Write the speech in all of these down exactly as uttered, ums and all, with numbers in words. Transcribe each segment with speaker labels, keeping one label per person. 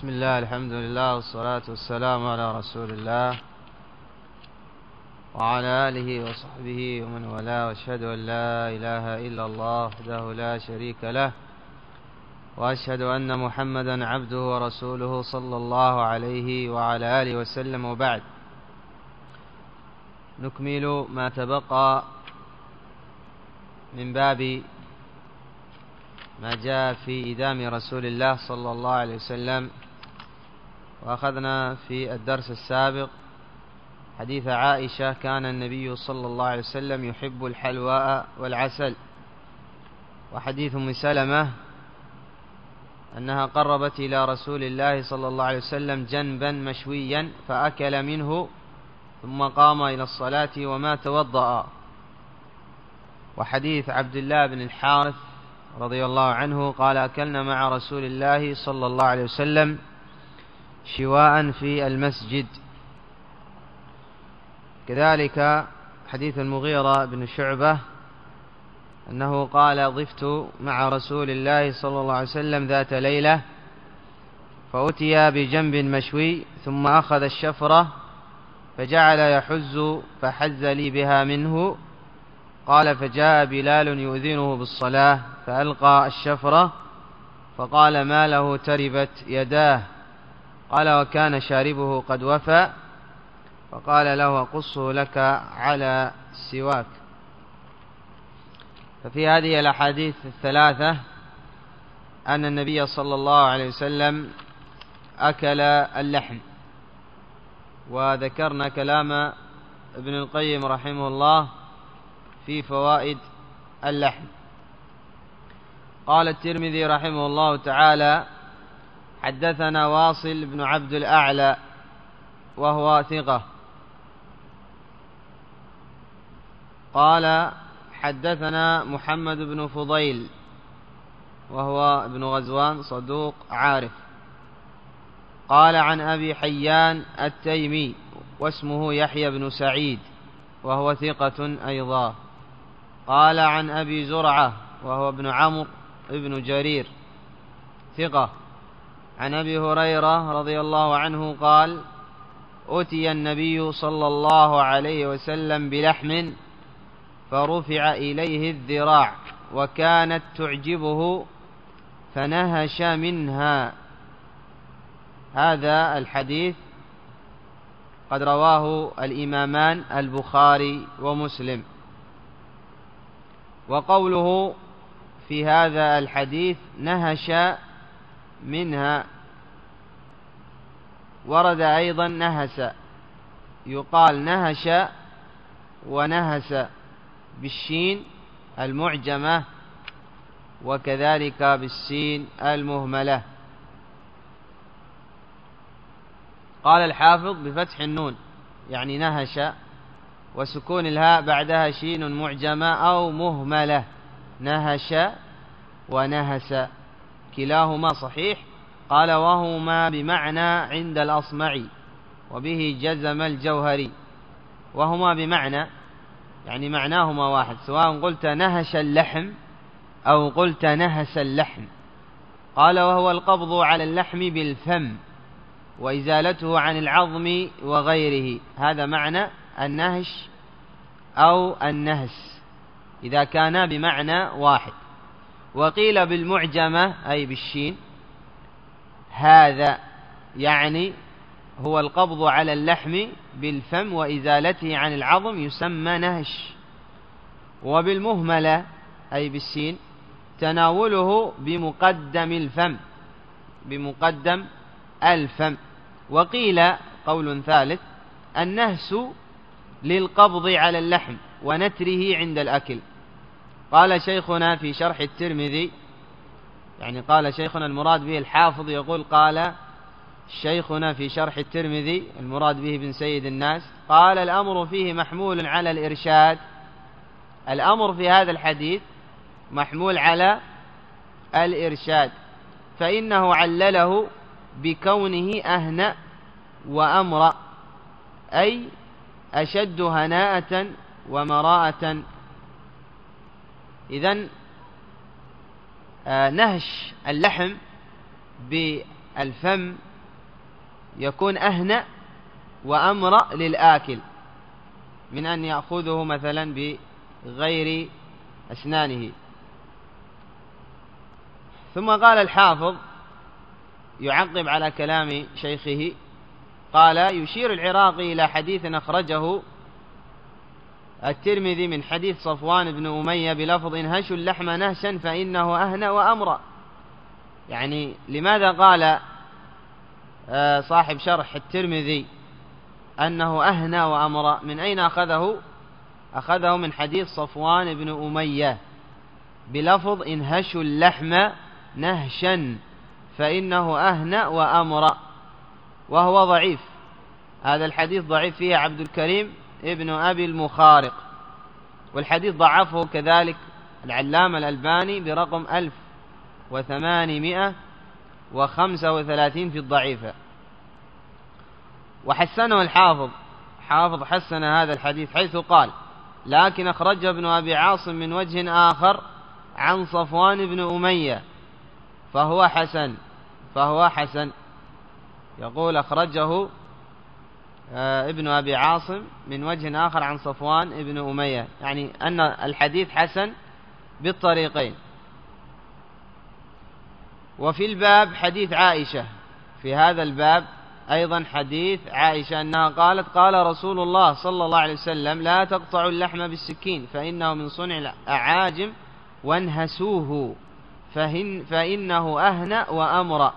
Speaker 1: بسم الله، الحمد لله، والصلاة والسلام على رسول الله وعلى آله وصحبه ومن والاه، واشهد أن لا إله إلا الله وحده لا شريك له، وأشهد أن محمدا عبده ورسوله صلى الله عليه وعلى آله وسلم. وبعد، نكمل ما تبقى من باب ما جاء في إدام رسول الله صلى الله عليه وسلم. وأخذنا في الدرس السابق حديث عائشة: كان النبي صلى الله عليه وسلم يحب الحلواء والعسل. وحديث أم سلمة أنها قربت إلى رسول الله صلى الله عليه وسلم جنبا مشويا فأكل منه ثم قام إلى الصلاة وما توضأ. وحديث عبد الله بن الحارث رضي الله عنه قال: أكلنا مع رسول الله صلى الله عليه وسلم شواء في المسجد. كذلك حديث المغيرة بن شعبة أنه قال: ضفت مع رسول الله صلى الله عليه وسلم ذات ليلة فأتي بجنب مشوي ثم أخذ الشفرة فجعل يحز فحز لي بها منه. قال: فجاء بلال يؤذنه بالصلاة فألقى الشفرة فقال: ما له تربت يداه؟ قال: وكان شاربه قد وفى. فقال له: أقصه لك على السواك. ففي هذه الأحاديث الثلاثة أن النبي صلى الله عليه وسلم أكل اللحم. وذكرنا كلام ابن القيم رحمه الله في فوائد اللحم. قال الترمذي رحمه الله تعالى: حدثنا واصل بن عبد الأعلى وهو ثقة. قال: حدثنا محمد بن فضيل وهو ابن غزوان صدوق عارف. قال: عن أبي حيان التيمي واسمه يحيى بن سعيد وهو ثقة أيضا. قال: عن أبي زرعة وهو ابن عمرو ابن جرير ثقة. عن أبي هريرة رضي الله عنه قال: أتي النبي صلى الله عليه وسلم بلحم فرفع إليه الذراع وكانت تعجبه فنهش منها. هذا الحديث قد رواه الإمامان البخاري ومسلم. وقوله في هذا الحديث نهش منها ورد أيضا نهس، يقال نهش ونهس بالشين المعجمة وكذلك بالسين المهملة. قال الحافظ: بفتح النون يعني نهش، وسكون الهاء بعدها شين معجمة أو مهملة، نهش ونهس كلاهما صحيح. قال: وهما بمعنى عند الأصمعي وبه جزم الجوهري. وهما بمعنى يعني معناهما واحد، سواء قلت نهش اللحم أو قلت نهس اللحم. قال: وهو القبض على اللحم بالفم وإزالته عن العظم وغيره. هذا معنى النهش أو النهس إذا كان بمعنى واحد. وقيل بالمعجمة أي بالشين هذا، يعني هو القبض على اللحم بالفم وإزالته عن العظم يسمى نهش. وبالمهملة أي بالسين تناوله بمقدم الفم بمقدم الفم. وقيل قول ثالث: النهس للقبض على اللحم ونتره عند الأكل. قال شيخنا في شرح الترمذي، يعني قال شيخنا المراد به الحافظ، يقول: قال شيخنا في شرح الترمذي المراد به بن سيد الناس، قال: الأمر فيه محمول على الإرشاد. الأمر في هذا الحديث محمول على الإرشاد، فإنه علله بكونه أهنأ وأمرأ، أي أشد هناءة ومراءة. إذن نهش اللحم بالفم يكون أهنأ وأمرأ للآكل من أن يأخذه مثلا بغير أسنانه. ثم قال الحافظ يعقب على كلام شيخه، قال: يشير العراقي إلى حديث أخرجه الترمذي من حديث صفوان بن أمية بلفظ: انهشوا اللحم نهشا فإنه أهنأ وأمرأ. يعني لماذا قال صاحب شرح الترمذي أنه أهنأ وأمرأ؟ من أين أخذه؟ أخذه من حديث صفوان بن أمية بلفظ: انهشوا اللحم نهشا فإنه أهنأ وأمرأ، وهو ضعيف. هذا الحديث ضعيف فيه عبد الكريم ابن أبي المخارق، والحديث ضعفه كذلك العلامة الألباني برقم ألف وثمانمائة وخمسة وثلاثين في الضعيفة. وحسنه الحافظ حافظ حسن هذا الحديث حيث قال: لكن أخرج ابن أبي عاصم من وجه آخر عن صفوان بن أمية فهو حسن فهو حسن يقول: أخرجه ابن أبي عاصم من وجه آخر عن صفوان بن أمية، يعني أن الحديث حسن بالطريقين. وفي الباب حديث عائشة، في هذا الباب أيضا حديث عائشة أنها قالت: قال رسول الله صلى الله عليه وسلم: لا تقطعوا اللحم بالسكين فإنه من صنع الأعاجم وانهسوه فإن فإنه أهنأ وأمرأ.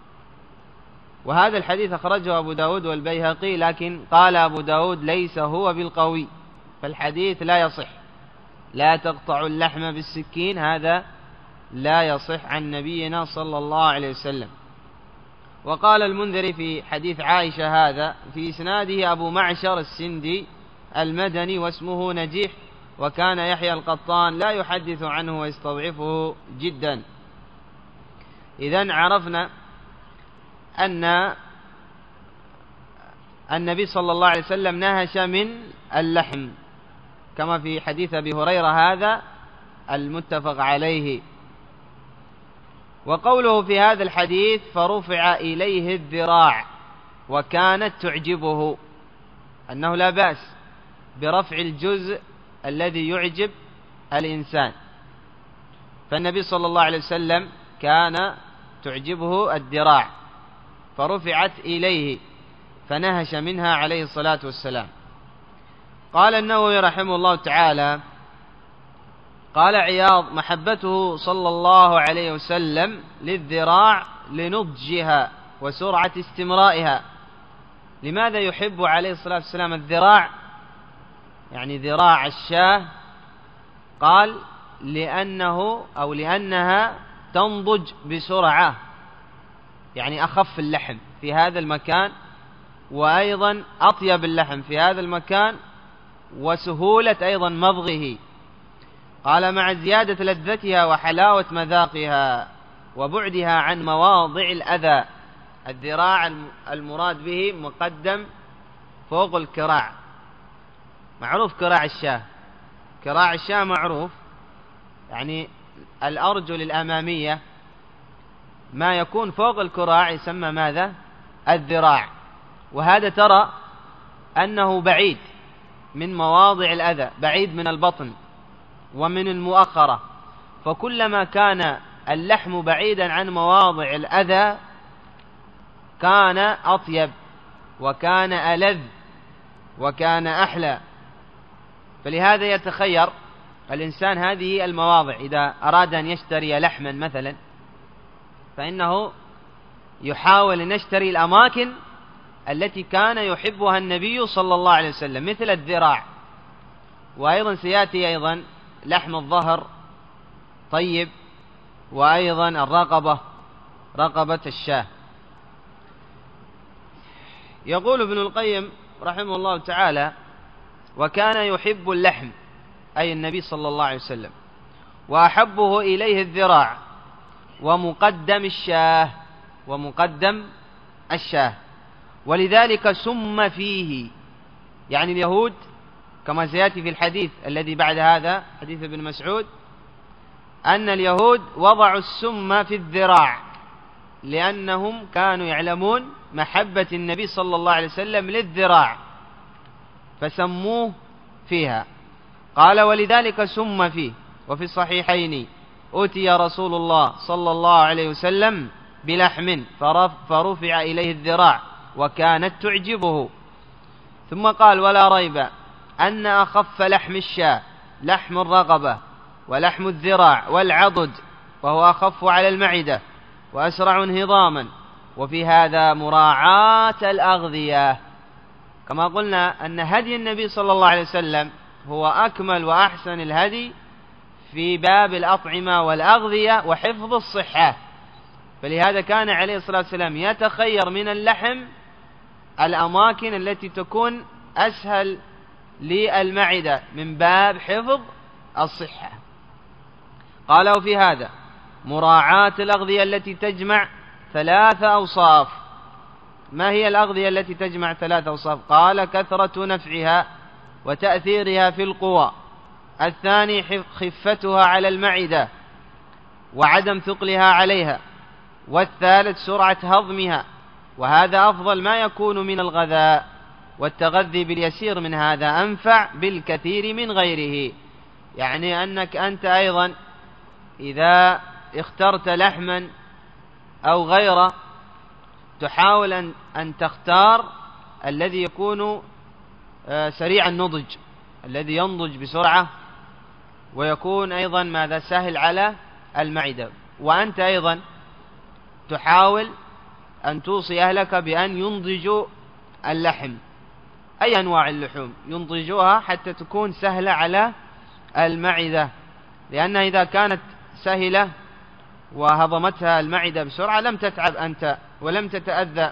Speaker 1: وهذا الحديث أخرجه أبو داود والبيهقي، لكن قال أبو داود: ليس هو بالقوي، فالحديث لا يصح. لا تقطعوا اللحم بالسكين هذا لا يصح عن نبينا صلى الله عليه وسلم. وقال المنذري في حديث عائشة هذا: في إسناده أبو معشر السندي المدني واسمه نجيح، وكان يحيى القطان لا يحدث عنه ويستضعفه جدا. إذن عرفنا أن النبي صلى الله عليه وسلم نهش من اللحم كما في حديث أبي هريرة هذا المتفق عليه. وقوله في هذا الحديث: فرفع إليه الذراع، وكانت تعجبه، أنه لا بأس برفع الجزء الذي يعجب الإنسان. فالنبي صلى الله عليه وسلم كان تعجبه الذراع فرفعت إليه فنهش منها عليه الصلاة والسلام. قال النووي رحمه الله تعالى: قال عياض: محبته صلى الله عليه وسلم للذراع لنضجها وسرعة استمرائها. لماذا يحب عليه الصلاة والسلام الذراع، يعني ذراع الشاة؟ قال: لأنه أو لأنها تنضج بسرعة، يعني أخف اللحم في هذا المكان، وأيضا أطيب اللحم في هذا المكان، وسهولة أيضا مضغه. قال: مع زيادة لذتها وحلاوة مذاقها وبعدها عن مواضع الأذى. الذراع المراد به مقدم فوق الكراع، معروف كراع الشاة، كراع الشاة معروف، يعني الأرجل الأمامية ما يكون فوق الكراع يسمى ماذا؟ الذراع. وهذا ترى أنه بعيد من مواضع الأذى، بعيد من البطن ومن المؤخرة، فكلما كان اللحم بعيدا عن مواضع الأذى كان أطيب وكان ألذ وكان أحلى. فلهذا يتخير الإنسان هذه المواضع إذا أراد أن يشتري لحما مثلا، فإنه يحاول أن يشتري الأماكن التي كان يحبها النبي صلى الله عليه وسلم، مثل الذراع. وأيضا سيأتي أيضا لحم الظهر طيب، وأيضا الرقبة، رقبة الشاة. يقول ابن القيم رحمه الله تعالى: وكان يحب اللحم، أي النبي صلى الله عليه وسلم، وأحبه إليه الذراع ومقدم الشاه ومقدم الشاه ولذلك سم فيه. يعني اليهود كما سيأتي في الحديث الذي بعد هذا حديث ابن مسعود أن اليهود وضعوا السم في الذراع لأنهم كانوا يعلمون محبة النبي صلى الله عليه وسلم للذراع فسموه فيها. قال ولذلك سم فيه. وفي الصحيحين أتي رسول الله صلى الله عليه وسلم بلحم فرفع إليه الذراع وكانت تعجبه. ثم قال ولا ريب أن أخف لحم الشاة لحم الرقبة ولحم الذراع والعضد، وهو أخف على المعدة وأسرع انهضاما، وفي هذا مراعاة الأغذية. كما قلنا أن هدي النبي صلى الله عليه وسلم هو أكمل وأحسن الهدي في باب الأطعمة والأغذية وحفظ الصحة، فلهذا كان عليه الصلاة والسلام يتخير من اللحم الأماكن التي تكون أسهل للمعدة من باب حفظ الصحة. قالوا في هذا مراعاة الأغذية التي تجمع ثلاث أوصاف. ما هي الأغذية التي تجمع ثلاث أوصاف؟ قال كثرة نفعها وتأثيرها في القوى، الثاني خفتها على المعدة وعدم ثقلها عليها، والثالث سرعة هضمها، وهذا أفضل ما يكون من الغذاء، والتغذي باليسير من هذا أنفع بالكثير من غيره. يعني أنك أنت أيضا إذا اخترت لحما أو غيره تحاول أن, أن تختار الذي يكون سريع النضج، الذي ينضج بسرعة ويكون أيضا ماذا سهل على المعدة. وأنت أيضا تحاول أن توصي أهلك بأن ينضجوا اللحم، أي أنواع اللحوم ينضجوها حتى تكون سهلة على المعدة، لأن إذا كانت سهلة وهضمتها المعدة بسرعة لم تتعب أنت ولم تتأذى.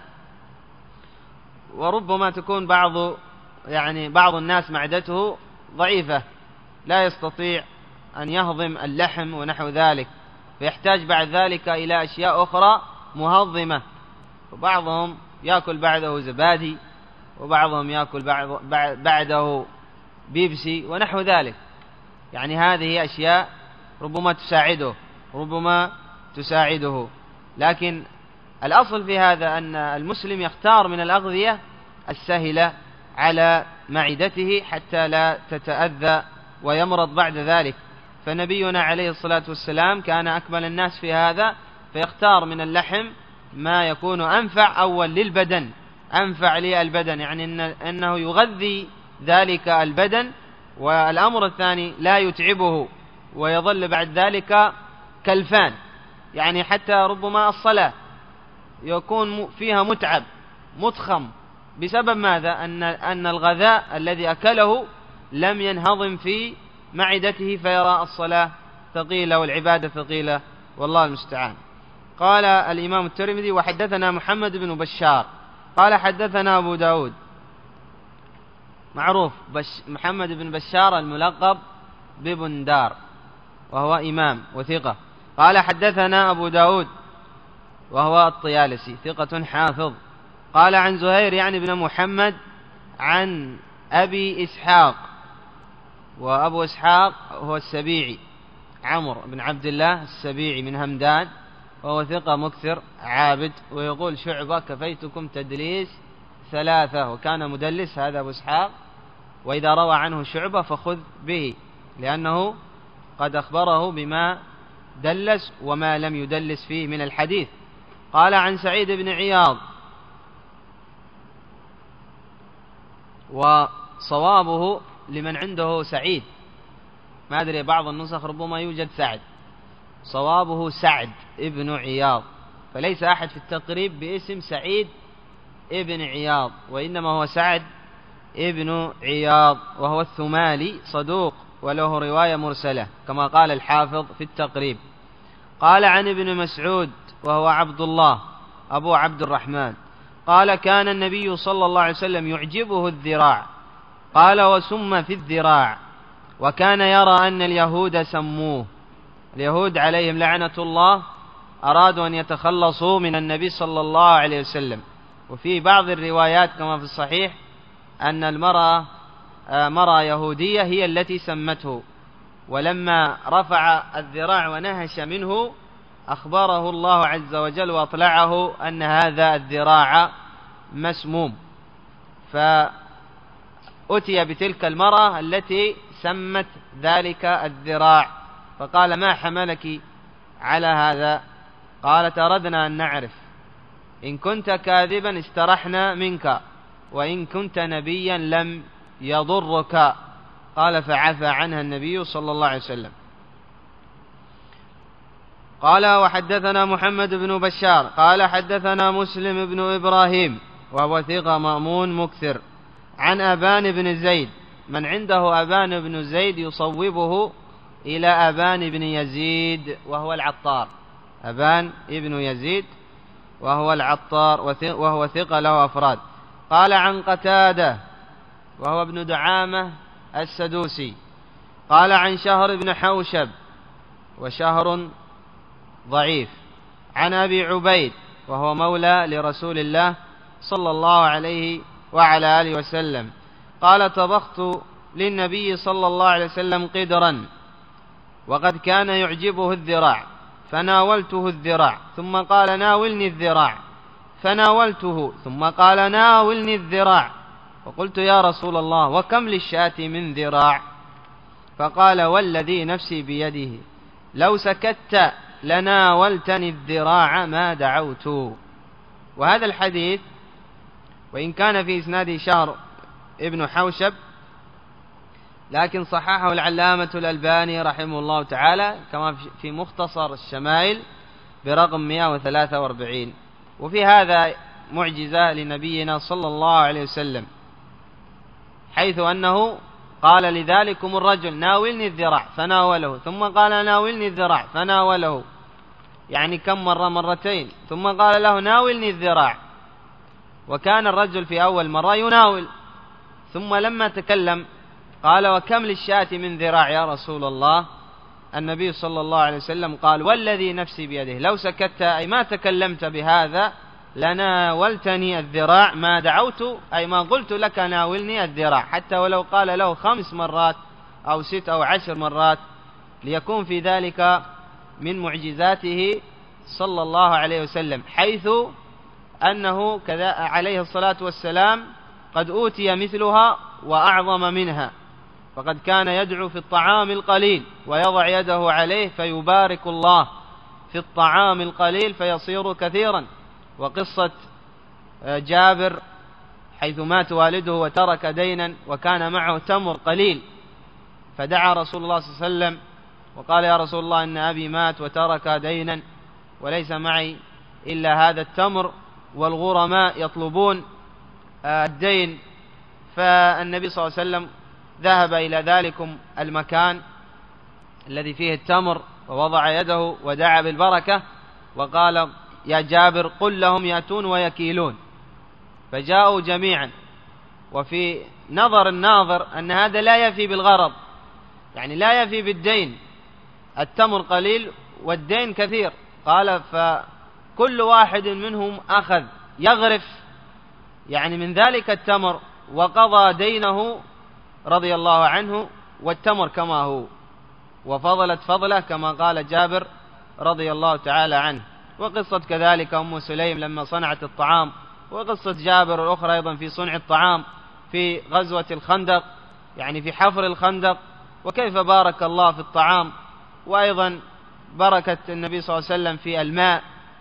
Speaker 1: وربما تكون بعض يعني بعض الناس معدته ضعيفة لا يستطيع أن يهضم اللحم ونحو ذلك، فيحتاج بعد ذلك إلى أشياء أخرى مهضمة، وبعضهم يأكل بعده زبادي، وبعضهم يأكل بعده بيبسي ونحو ذلك. يعني هذه أشياء ربما تساعده ربما تساعده لكن الأصل في هذا أن المسلم يختار من الأغذية السهلة على معدته حتى لا تتأذى ويمرض بعد ذلك. فنبينا عليه الصلاة والسلام كان أكمل الناس في هذا، فيختار من اللحم ما يكون أنفع أول للبدن، أنفع للبدن، يعني إن أنه يغذي ذلك البدن، والأمر الثاني لا يتعبه ويظل بعد ذلك كالفان، يعني حتى ربما الصلاة يكون فيها متعب متخم بسبب ماذا؟ أن أن الغذاء الذي أكله لم ينهضم في معدته، فيرى الصلاة ثقيلة والعبادة ثقيلة، والله المستعان. قال الإمام الترمذي وحدثنا محمد بن بشار قال حدثنا أبو داود، معروف بش محمد بن بشار الملقب ببندار وهو إمام وثقة. قال حدثنا أبو داود وهو الطيالسي ثقة حافظ. قال عن زهير يعني بن محمد عن أبي إسحاق، وأبو إسحاق هو السبيعي عمرو بن عبد الله السبيعي من همدان، وهو ثقة مكثر عابد. ويقول شعبة كفيتكم تدليس ثلاثة، وكان مدلس هذا أبو إسحاق، وإذا روى عنه شعبة فخذ به لأنه قد أخبره بما دلس وما لم يدلس فيه من الحديث. قال عن سعيد بن عياض، وصوابه لمن عنده سعيد، ما أدري بعض النسخ ربما يوجد سعد، صوابه سعد ابن عياض، فليس أحد في التقريب باسم سعيد ابن عياض، وإنما هو سعد ابن عياض، وهو الثمالي صدوق وله رواية مرسلة كما قال الحافظ في التقريب. قال عن ابن مسعود وهو عبد الله أبو عبد الرحمن قال كان النبي صلى الله عليه وسلم يعجبه الذراع، قال وسم في الذراع، وكان يرى أن اليهود سموه. اليهود عليهم لعنة الله أرادوا أن يتخلصوا من النبي صلى الله عليه وسلم. وفي بعض الروايات كما في الصحيح أن المرأة مرأة يهودية هي التي سمته، ولما رفع الذراع ونهش منه أخبره الله عز وجل وأطلعه أن هذا الذراع مسموم، فأتي بتلك المرأة التي سمت ذلك الذراع، فقال: ما حملك على هذا؟ قالت: أردنا أن نعرف، إن كنت كاذبا استرحنا منك، وإن كنت نبيا لم يضرك. قال: فعفى عنها النبي صلى الله عليه وسلم. قال: وحدثنا محمد بن بشار قال حدثنا مسلم بن إبراهيم وهو ثقة مأمون مكثر، عن أبان بن زيد. من عنده أبان بن زيد يصوبه إلى أبان بن يزيد وهو العطار، أبان ابن يزيد وهو العطار، وهو ثقة له أفراد. قال: عن قتادة وهو ابن دعامة السدوسي قال: عن شهر بن حوشب وشهر ضعيف، عن أبي عبيد وهو مولى لرسول الله صلى الله عليه وعلى آله وسلم قال: طبخت للنبي صلى الله عليه وسلم قدرا وقد كان يعجبه الذراع، فناولته الذراع ثم قال: ناولني الذراع، فناولته ثم قال: ناولني الذراع، فقلت: يا رسول الله وكم للشاة من ذراع؟ فقال: والذي نفسي بيده لو سكت لناولتني الذراع ما دعوت. وهذا الحديث وإن كان في إسناده شهر ابن حوشب، لكن صححه العلامة الألباني رحمه الله تعالى كما في مختصر الشمائل برقم مئة وثلاثة وأربعين. وفي هذا معجزة لنبينا صلى الله عليه وسلم، حيث أنه قال لذلكم الرجل: ناولني الذراع، فناوله، ثم قال: ناولني الذراع، فناوله، يعني كم مرة؟ مرتين. ثم قال له: ناولني الذراع، وكان الرجل في أول مرة يناول، ثم لما تكلم قال: وكم للشاة من ذراع يا رسول الله؟ النبي صلى الله عليه وسلم قال: والذي نفسي بيده لو سكت أي ما تكلمت بهذا لناولتني الذراع ما دعوت، أي ما قلت لك ناولني الذراع، حتى ولو قال له خمس مرات أو ست أو عشر مرات، ليكون في ذلك من معجزاته صلى الله عليه وسلم، حيث أنه كذا عليه الصلاة والسلام قد أوتي مثلها وأعظم منها، فقد كان يدعو في الطعام القليل ويضع يده عليه فيبارك الله في الطعام القليل فيصير كثيرا. وقصة جابر حيث مات والده وترك دينا وكان معه تمر قليل، فدعا رسول الله صلى الله عليه وسلم وقال: يا رسول الله إن أبي مات وترك دينا وليس معي إلا هذا التمر والغرماء يطلبون الدين. فالنبي صلى الله عليه وسلم ذهب إلى ذلكم المكان الذي فيه التمر ووضع يده ودعا بالبركة وقال: يا جابر قل لهم يأتون ويكيلون، فجاءوا جميعا. وفي نظر الناظر أن هذا لا يفي بالغرض، يعني لا يفي بالدين، التمر قليل والدين كثير. قال: فكل واحد منهم أخذ يغرف يعني من ذلك التمر وقضى دينه رضي الله عنه، والتمر كما هو، وفضلت فضله كما قال جابر رضي الله تعالى عنه. وقصة كذلك أم سليم لما صنعت الطعام، وقصة جابر الأخرى أيضا في صنع الطعام في غزوة الخندق، يعني في حفر الخندق، وكيف بارك الله في الطعام، وأيضا بركة النبي صلى الله عليه وسلم في الماء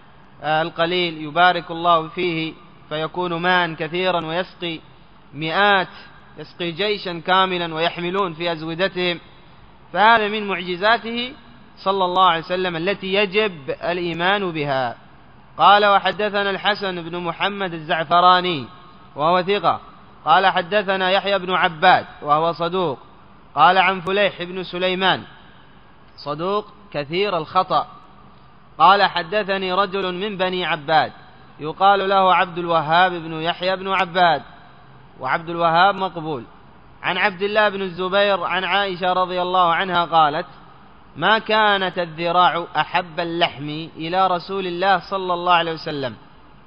Speaker 1: القليل يبارك الله فيه فيكون ماء كثيرا ويسقي مئات، يسقي جيشا كاملا ويحملون في أزودتهم. فهذا من معجزاته صلى الله عليه وسلم التي يجب الإيمان بها. قال: وحدثنا الحسن بن محمد الزعفراني وهو ثقة قال: حدثنا يحيى بن عباد وهو صدوق قال: عن فليح بن سليمان صدوق كثير الخطأ قال: حدثني رجل من بني عباد يقال له عبد الوهاب بن يحيى بن عباد، وعبد الوهاب مقبول، عن عبد الله بن الزبير عن عائشة رضي الله عنها قالت: ما كانت الذراع أحب اللحم إلى رسول الله صلى الله عليه وسلم،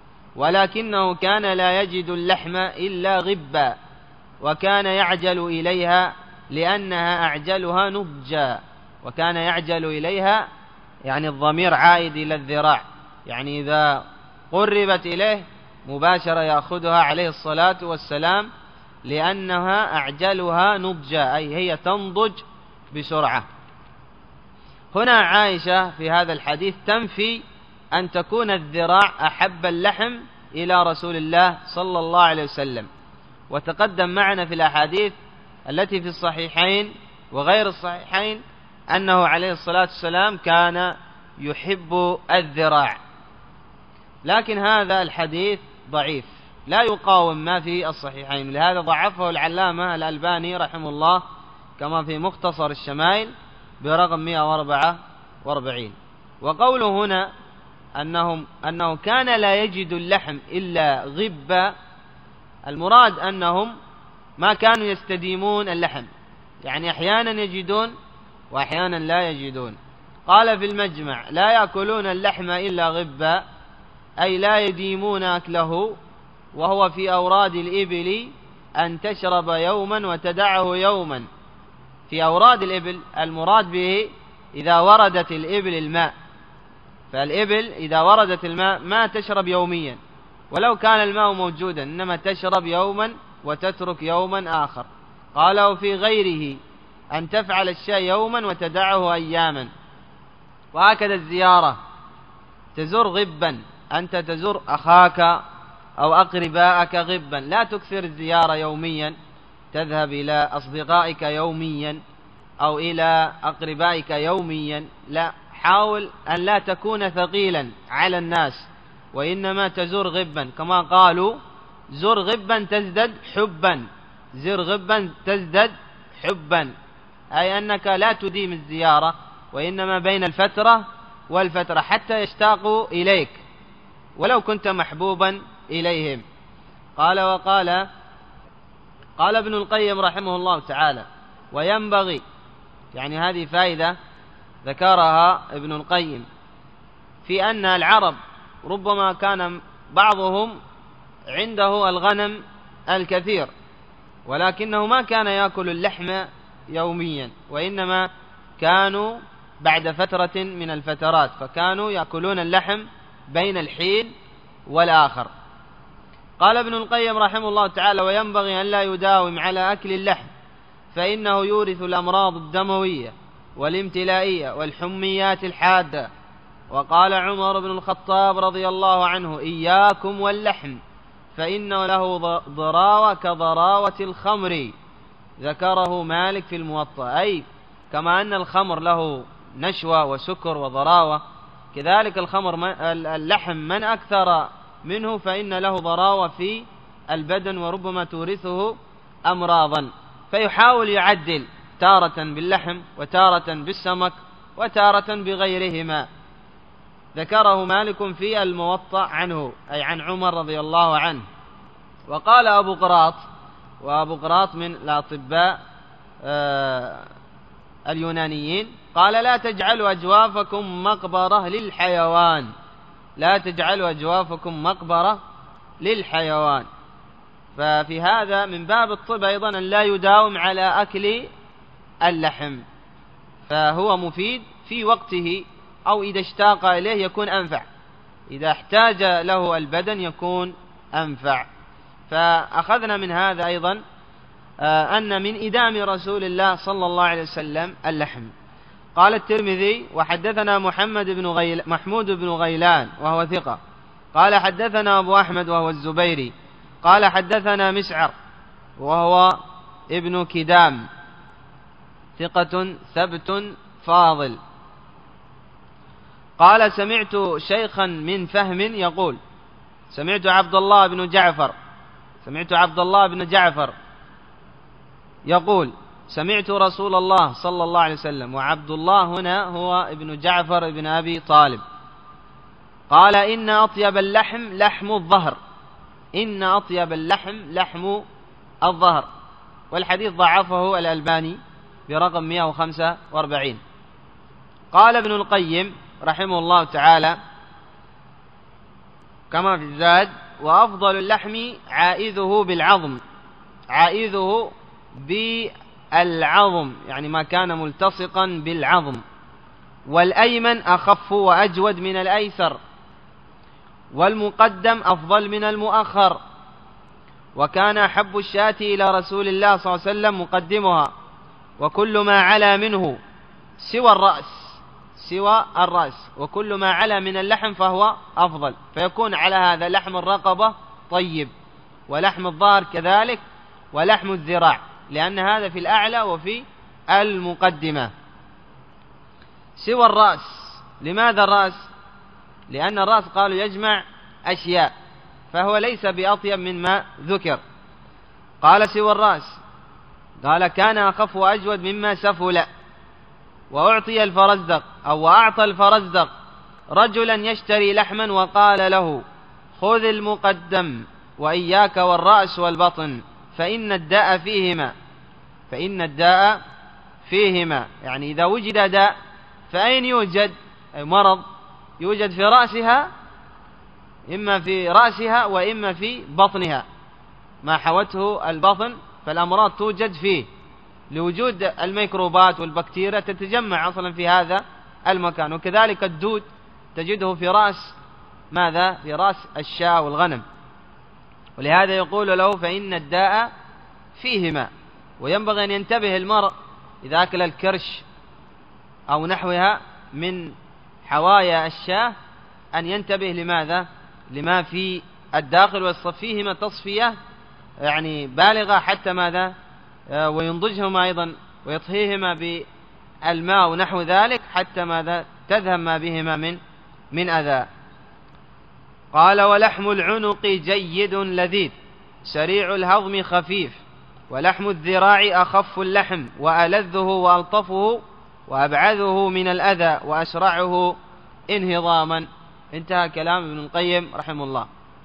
Speaker 1: ولكنه كان لا يجد اللحم إلا غبا، وكان يعجل إليها لأنها أعجلها نضجا وكان يعجل إليها يعني الضمير عائد إلى الذراع، يعني إذا قربت إليه مباشرة يأخذها عليه الصلاة والسلام، لأنها أعجلها نضجا، أي هي تنضج بسرعة. هنا عائشة في هذا الحديث تنفي أن تكون الذراع أحب اللحم إلى رسول الله صلى الله عليه وسلم، وتقدم معنا في الأحاديث التي في الصحيحين وغير الصحيحين أنه عليه الصلاة والسلام كان يحب الذراع. لكن هذا الحديث ضعيف لا يقاوم ما في الصحيحين، لهذا ضعفه العلامة الألباني رحمه الله كما في مختصر الشمائل برقم مئة وأربعة وأربعين. وقوله هنا أنهم أنه كان لا يجد اللحم إلا غبا، المراد أنهم ما كانوا يستديمون اللحم، يعني أحيانا يجدون وأحيانا لا يجدون. قال في المجمع: لا يأكلون اللحم إلا غبا، أي لا يديمون أكله، وهو في أوراد الإبل أن تشرب يوما وتدعه يوما. في أوراد الإبل المراد به إذا وردت الإبل الماء، فالإبل إذا وردت الماء ما تشرب يوميا ولو كان الماء موجودا، إنما تشرب يوما وتترك يوما آخر. قال: وفي غيره أن تفعل الشيء يوما وتدعه أياما. وهكذا الزيارة، تزور غبا، أنت تزور أخاك أو أقرباءك غبا، لا تكثر الزيارة يوميا، تذهب إلى أصدقائك يوميا أو إلى أقربائك يوميا، لا، حاول أن لا تكون ثقيلا على الناس، وإنما تزور غبا، كما قالوا: زر غبا تزدد حبا، زر غبا تزدد حبا، أي أنك لا تديم الزيارة، وإنما بين الفترة والفترة حتى يشتاقوا إليك ولو كنت محبوبا إليهم. قال وقال قال ابن القيم رحمه الله تعالى: وينبغي، يعني هذه فائدة ذكرها ابن القيم، في أن العرب ربما كان بعضهم عنده الغنم الكثير، ولكنه ما كان يأكل اللحم يوميا، وإنما كانوا بعد فترة من الفترات، فكانوا يأكلون اللحم بين الحين والآخر. قال ابن القيم رحمه الله تعالى: وينبغي أن لا يداوم على أكل اللحم، فإنه يورث الأمراض الدموية والامتلائية والحميات الحادة. وقال عمر بن الخطاب رضي الله عنه: إياكم واللحم فإنه له ضراوة كضراوة الخمر. ذكره مالك في الموطأ، أي كما أن الخمر له نشوة وسكر وضراوة، كذلك الخمر اللحم من أكثر منه فإن له ضراوة في البدن وربما تورثه أمراضا، فيحاول يعدل تارة باللحم وتارة بالسمك وتارة بغيرهما. ذكره مالك في الموطأ عنه، أي عن عمر رضي الله عنه. وقال أبو قراط، وأبو قراط من الأطباء آه اليونانيين، قال: لا تجعلوا أجوافكم مقبرة للحيوان، لا تجعلوا أجوافكم مقبرة للحيوان. ففي هذا من باب الطب أيضا أن لا يداوم على أكل اللحم، فهو مفيد في وقته، أو إذا اشتاق إليه يكون أنفع، إذا احتاج له البدن يكون أنفع. فأخذنا من هذا أيضا أن من إدام رسول الله صلى الله عليه وسلم اللحم. قال الترمذي: وحدثنا محمد بن غيل محمود بن غيلان وهو ثقة، قال حدثنا أبو أحمد وهو الزبيري، قال حدثنا مسعر وهو ابن كدام ثقة ثبت فاضل، قال: سمعت شيخا من فهم يقول، سمعت عبد الله بن جعفر سمعت عبد الله بن جعفر يقول: سمعت رسول الله صلى الله عليه وسلم، وعبد الله هنا هو ابن جعفر ابن أبي طالب، قال: إن أطيب اللحم لحم الظهر، إن أطيب اللحم لحم الظهر. والحديث ضعفه الألباني برقم مئة وخمسة وأربعين. قال ابن القيم رحمه الله تعالى كما في الزاد: وأفضل اللحم عائذه بالعظم، عائذه بالعظم يعني ما كان ملتصقا بالعظم، والأيمن أخف وأجود من الأيسر، والمقدم أفضل من المؤخر. وكان أحب الشاة إلى رسول الله صلى الله عليه وسلم مقدمها، وكل ما علا منه سوى الرأس سوى الرأس وكل ما علا من اللحم فهو أفضل، فيكون على هذا لحم الرقبة طيب، ولحم الظهر كذلك، ولحم الذراع، لأن هذا في الأعلى وفي المقدمة. سوى الرأس، لماذا الرأس؟ لأن الرأس قالوا يجمع أشياء، فهو ليس بأطيب مما ذكر. قال سوى الرأس، قال كان أخف وأجود مما سفل. وأعطي الفرزدق أو وأعطى الفرزدق رجلا يشتري لحما وقال له خذ المقدم وإياك والرأس والبطن فإن الداء فيهما فإن الداء فيهما يعني إذا وجد داء فأين يوجد؟ أي مرض يوجد في رأسها، إما في رأسها وإما في بطنها، ما حوته البطن فالأمراض توجد فيه لوجود الميكروبات والبكتيريا تتجمع أصلا في هذا المكان. وكذلك الدود تجده في رأس ماذا؟ في رأس الشاة والغنم، ولهذا يقول له فإن الداء فيهما. وينبغي أن ينتبه المرء إذا أكل الكرش أو نحوها من حوايا الشاة أن ينتبه لماذا؟ لما في الداخل، ويصفيهما تصفية يعني بالغة حتى ماذا؟ وينضجهما أيضا ويطهيهما بالماء ونحو ذلك حتى ماذا؟ تذهب ما بهما من من أذى. قال ولحم العنق جيد لذيذ سريع الهضم خفيف، ولحم الذراع أخف اللحم وألذه وألطفه وأبعده من الأذى وأسرعه انهضاما. انتهى كلام ابن القيم رحمه الله.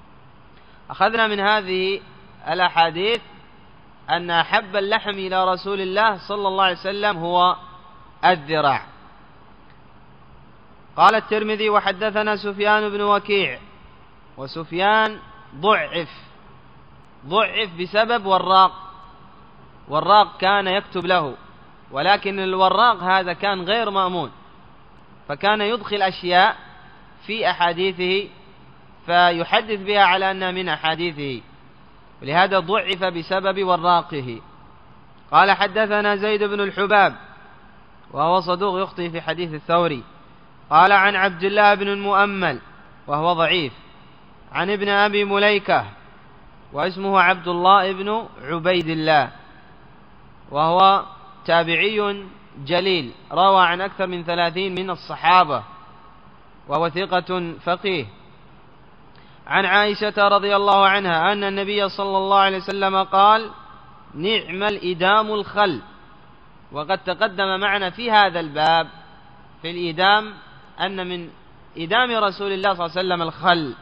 Speaker 1: أخذنا من هذه الأحاديث أن أحب اللحم إلى رسول الله صلى الله عليه وسلم هو الذراع. قال الترمذي وحدثنا سفيان بن وكيع، وسفيان ضعف ضعف بسبب وراق وراق كان يكتب له، ولكن الوراق هذا كان غير مأمون، فكان يدخل أشياء في أحاديثه فيحدث بها على أنها من أحاديثه، ولهذا ضعف بسبب وراقه. قال حدثنا زيد بن الحباب وهو صدوق يخطئ في حديث الثوري. قال عن عبد الله بن المؤمل وهو ضعيف، عن ابن أبي مليكة واسمه عبد الله بن عبيد الله، وهو تابعي جليل روى عن أكثر من ثلاثين من الصحابة، وهو ثقة فقيه. عن عائشة رضي الله عنها أن النبي صلى الله عليه وسلم قال نعم الإدام الخل. وقد تقدم معنا في هذا الباب في الإدام أن من إدام رسول الله صلى الله عليه وسلم الخل،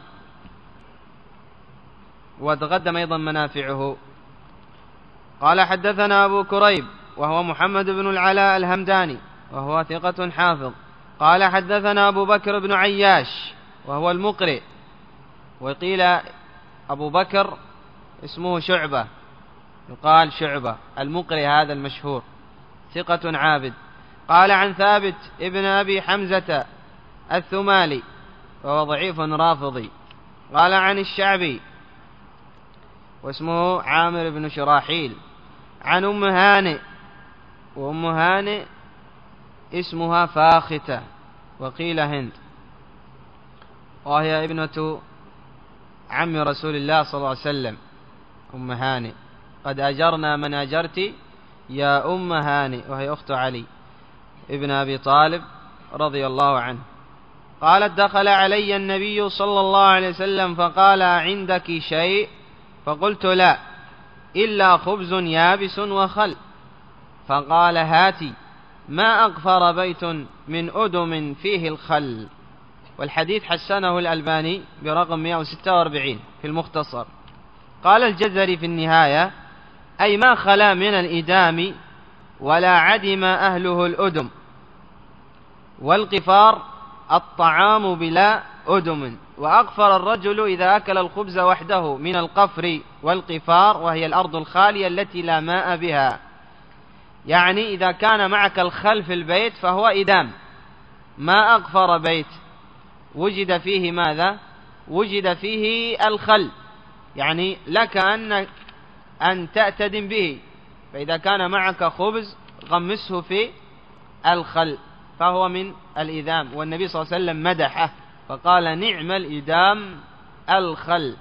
Speaker 1: وتقدم أيضا منافعه. قال حدثنا أبو كريب وهو محمد بن العلاء الهمداني وهو ثقة حافظ. قال حدثنا أبو بكر بن عياش وهو المقرئ، وقيل أبو بكر اسمه شعبة، يقال شعبة المقرئ هذا المشهور، ثقة عابد. قال عن ثابت ابن أبي حمزة الثمالي وهو ضعيف رافضي. قال عن الشعبي واسمه عامر بن شراحيل، عن أم هانئ، وأم هانئ اسمها فاختة وقيل هند، وهي ابنة عم رسول الله صلى الله عليه وسلم. أم هانئ قد أجرنا من أجرت يا أم هانئ، وهي أخت علي ابن أبي طالب رضي الله عنه. قالت دخل علي النبي صلى الله عليه وسلم فقال عندك شيء؟ فقلت لا إلا خبز يابس وخل. فقال هاتي، ما أغفر بيت من أدم فيه الخل. والحديث حسنه الألباني برقم مئة وستة وأربعين في المختصر. قال الجزري في النهاية أي ما خلا من الإدام ولا عدم أهله الأدم. والقفار الطعام بلا أدم، وأغفر الرجل إذا أكل الخبز وحده من القفر والقفار، وهي الأرض الخالية التي لا ماء بها. يعني إذا كان معك الخل في البيت فهو إدام، ما أغفر بيت وجد فيه ماذا؟ وجد فيه الخل، يعني لك أن أن تأتدم به، فإذا كان معك خبز غمسه في الخل فهو من الإدام، والنبي صلى الله عليه وسلم مدحه فقال نعم الإدام الخل.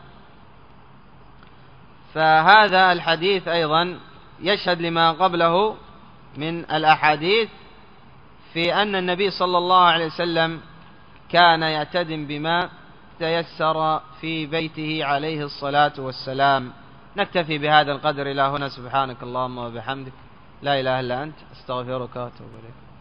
Speaker 1: فهذا الحديث أيضا يشهد لما قبله من الأحاديث في أن النبي صلى الله عليه وسلم كان يعتدم بما تيسر في بيته عليه الصلاة والسلام. نكتفي بهذا القدر إلى هنا. سبحانك اللهم وبحمدك، لا إله إلا أنت، أستغفرك وأتوب إليك.